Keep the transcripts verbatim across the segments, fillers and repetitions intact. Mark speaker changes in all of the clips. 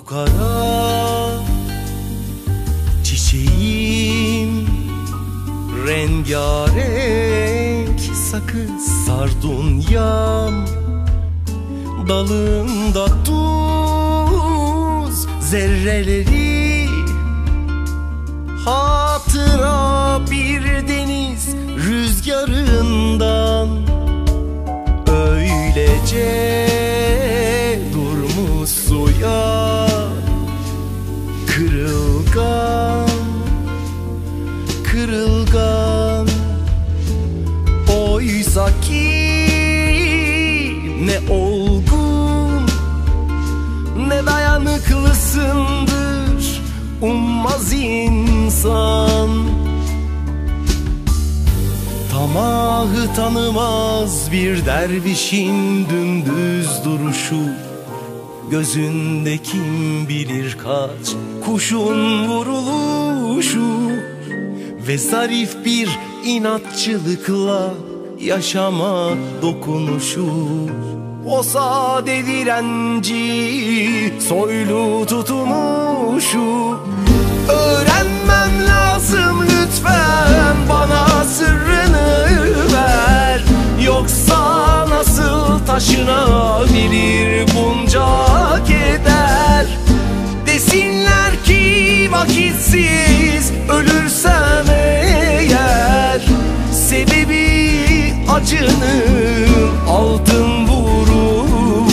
Speaker 1: bu kara çiçeğim, rengarenk sakız sardunyam, dalında tuz zerreleri, hatıra bir deniz rüzgarından. Öylece durmuş suya kırılgan, kırılgan. Oysa ki ne olgun ne dayanıklısındır ummaz insan. Tamahı tanımaz bir dervişin dümdüz duruşu, gözünde kim bilir kaç kuşun vuruluşu ve zarif bir inatçılıkla yaşama dokunuşu. O sade direnci, soylu tutunuşu. Öğrenmem lazım, lütfen bana sırrını ver, yoksa nasıl taşınabilir bunca keder? Desinler ki vakitsiz ölürsem eğer, sebebi acının altın vuruşu.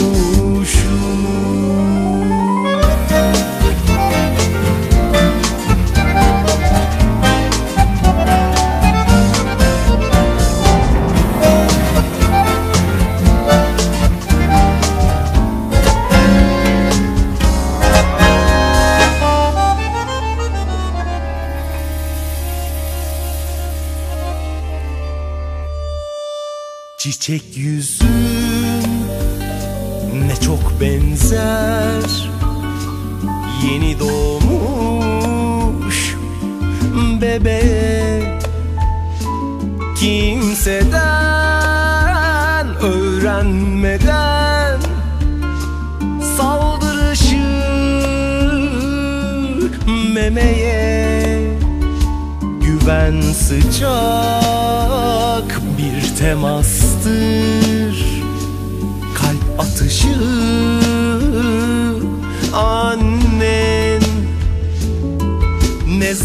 Speaker 1: Çiçek yüzün ne çok benzer yeni doğmuş bebeğe. Kimseden öğrenmeden saldırışı memeye, güven sıcak bir temastır, kalp atışı annen. Ne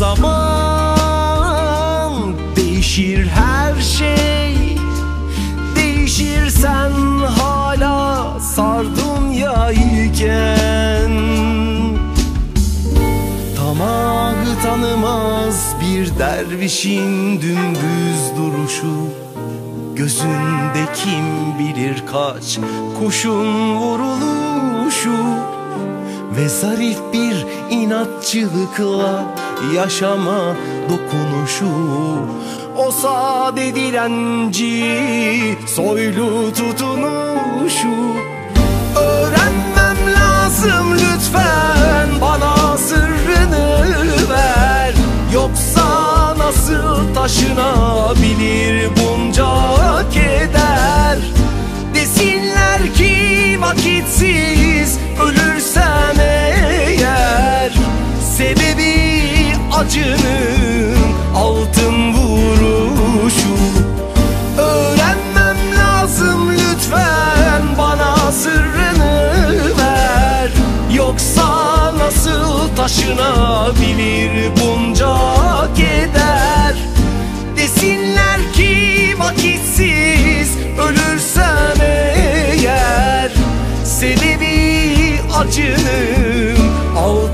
Speaker 1: zaman değişir her şey, değişirsen hala sardunyayken. Tamahı tanımaz bir dervişin dümdüz duruşu, gözünde kim bilir kaç kuşun vuruluşu ve zarif bir inatçılıkla yaşama dokunuşu. O sade direnci, soylu tutunuşu. Öğrenmem lazım, lütfen bana sırrını ver, yoksa nasıl taşınabilir bunca keder? Desinler ki vakitsiz ölürsem eğer, sebebi acının altın vuruşu. Öğrenmem lazım, lütfen bana sırrını ver, yoksa nasıl taşınabilir bunca keder? Desinler ki vakitsiz ölürsem eğer, sebebi acının altın